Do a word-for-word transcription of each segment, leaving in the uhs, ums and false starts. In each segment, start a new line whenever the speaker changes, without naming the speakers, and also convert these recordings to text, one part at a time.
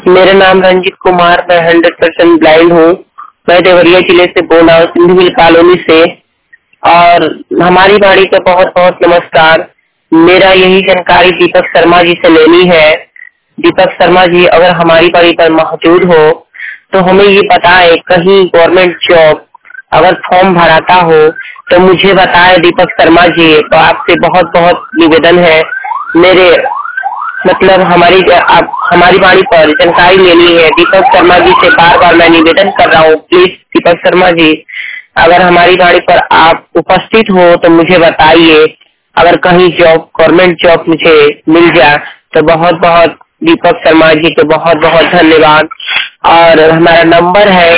मेरा नाम रंजित कुमार, मैं हंड्रेड परसेंट ब्लाइंड हूँ। मैं देवरिया जिले से बोल रहा हूँ, सिंधु मिल कॉलोनी से। और हमारी बाड़ी का बहुत बहुत नमस्कार। मेरा यही जानकारी दीपक शर्मा जी से लेनी है। दीपक शर्मा जी अगर हमारी बाड़ी पर मौजूद हो तो हमें ये बताए, कहीं गवर्नमेंट जॉब अगर फॉर्म भराता हो तो मुझे बताए दीपक शर्मा जी। तो आपसे बहुत बहुत निवेदन है, मेरे मतलब हमारी आप हमारी बाड़ी पर जानकारी लेनी है। दीपक शर्मा जी से बार बार मैं निवेदन कर रहा हूँ, प्लीज दीपक शर्मा जी अगर हमारी बाड़ी पर आप उपस्थित हो तो मुझे बताइए। अगर कहीं जॉब गवर्नमेंट जॉब मुझे मिल जाए तो बहुत बहुत दीपक शर्मा जी को बहुत बहुत धन्यवाद। और हमारा नंबर है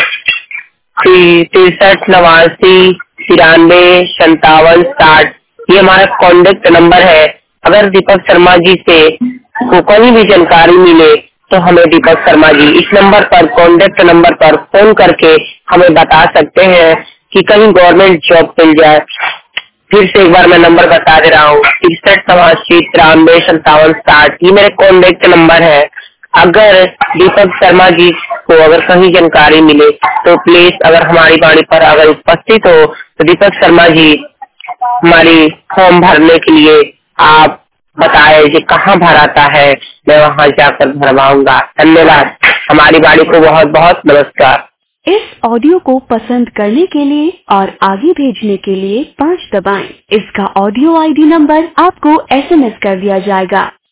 तिरसठ नवासी तिरानवे संतावन साठ, ये हमारा कॉन्टेक्ट नंबर है। अगर दीपक शर्मा जी से को कोई भी जानकारी मिले तो हमें दीपक शर्मा जी इस नंबर पर कॉन्टेक्ट नंबर पर फोन करके हमें बता सकते हैं कि कहीं गवर्नमेंट जॉब मिल जाए। फिर से एक बार मैं नंबर बता दे रहा हूँ, तिरसठ नवासी तिरानवे संतावन साठ, ये मेरे कॉन्टेक्ट नंबर है। अगर दीपक शर्मा जी को अगर कहीं जानकारी मिले तो प्लीज अगर हमारी बाड़ी पर अगर उपस्थित हो तो दीपक शर्मा जी हमारी फॉर्म भरने के लिए आप बताए कि कहाँ भराता है, मैं वहाँ जाकर भरवाऊंगा। धन्यवाद। हमारी बाड़ी को बहुत बहुत नमस्कार।
इस ऑडियो को पसंद करने के लिए और आगे भेजने के लिए पाँच दबाएं। इसका ऑडियो आईडी नंबर आपको एसएमएस कर दिया जाएगा।